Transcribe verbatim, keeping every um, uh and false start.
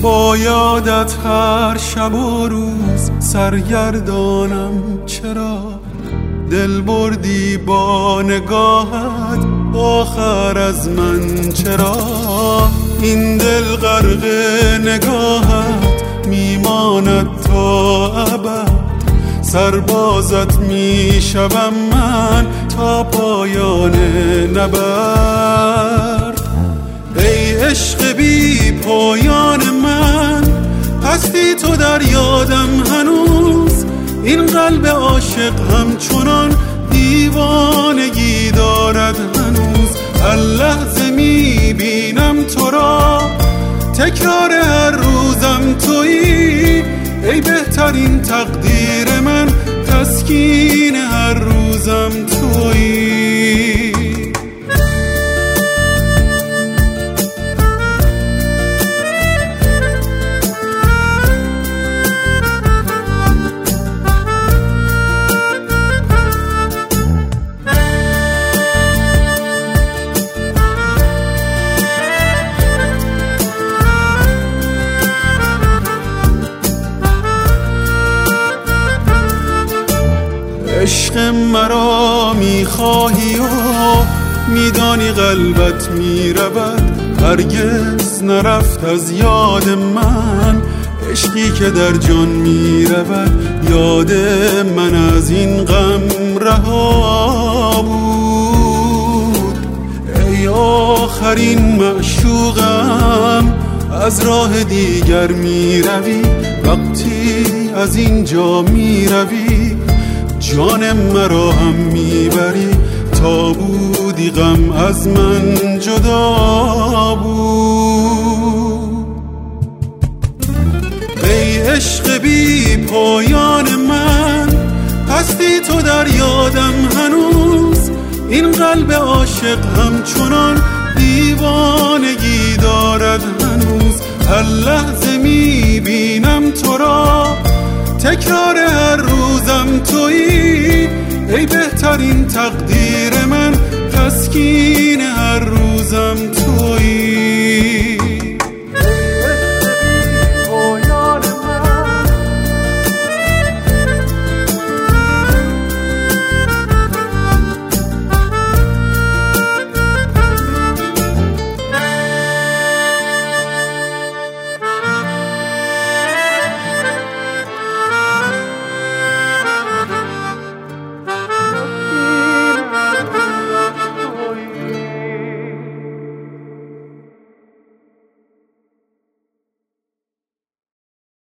با یادت هر شب و روز سرگردانم، چرا دل بردی با نگاهت آخر از من؟ چرا این دل غرق نگاهت میماند تا ابد؟ سربازت میشوم من تا پایان نبرد. ای عشق بی پایان من، هستی تو در یادم هنوز. این قلب عاشق همچنان دیوانگی دارد هنوز. هر لحظه میبینم تو را، تکرار هر روزم تویی. ای بهترین تقدیر من، تسکین هر روزم تویی. عشق مرا میخواهی و میدانی قلبت میرود، هرگز نرفت از یاد من. عشقی که در جان میرود، یاد من از این غم رها بود. ای آخرین معشوقم، از راه دیگر میروی. وقتی از اینجا میروی، جان مرا هم میبری. تا بودی غم از من جدا بود. ای عشق بی پایان من، هستی تو در یادم هنوز. این قلب عاشق همچنان دیوانگی دارد هنوز. هر لحظه میبینم تو را، تکرار هر روزم تویی. ای بهترین تقدیر من، تسکین هر روزم تویی.